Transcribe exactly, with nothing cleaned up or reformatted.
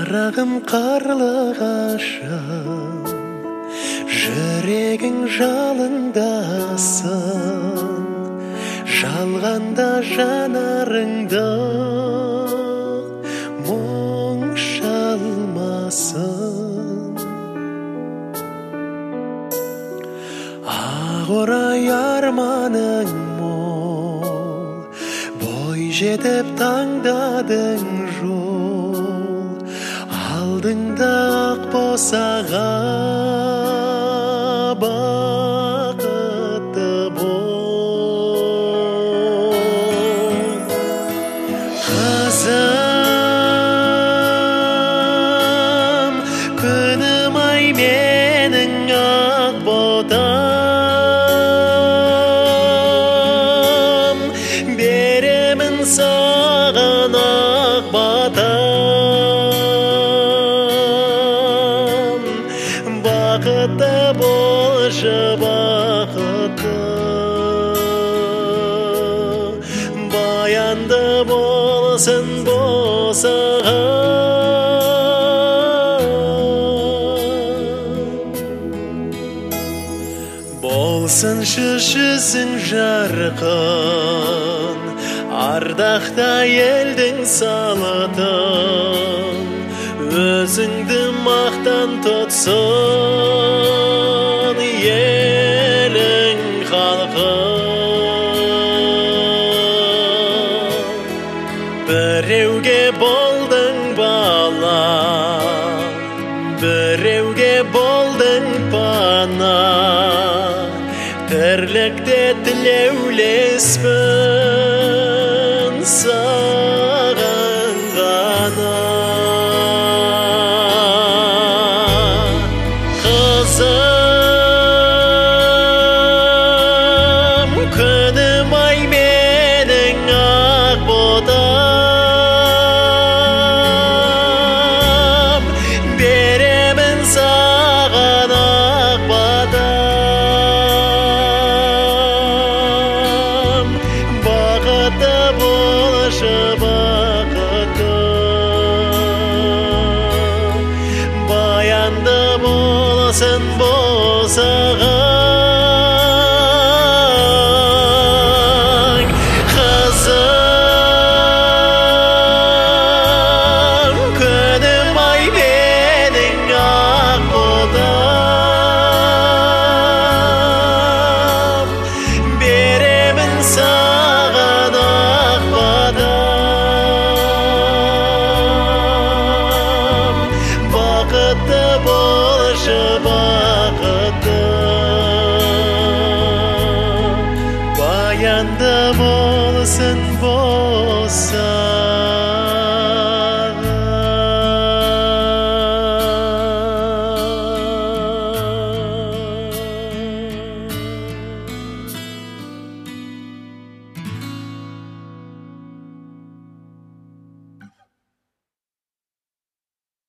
Қарағым қарлығашым, жүрегің жалындасын, жалғанда жанарыңда мұң шалмасын. Ақ орай арманың мол, бой жетіп таңдадың жол, алдыңда ақ босаға бақытты бол. Қызым, күнім ай менің ақ ботам, беремін саған ақ батам. Бақытты болшы бақытты, баянды болсын босағаң. Болсыншы жүзің жарқын, ардақта елдің салатын, өзіңді мақтан тұтсын елің халқың. Біреуге болдың бала, біреуге болдың пана, тірлікте тілеулеспін саған ғана. Қызым, күнім ай менің ақ ботам, беремін саған ақ батам. Бақытты болшы бақытты, баянды болсын босағаң. Қызым, күнім ай менің ақ ботам, беремін саған ақ батам. Бақытты болшы бақытты, баянды болсын босағаң.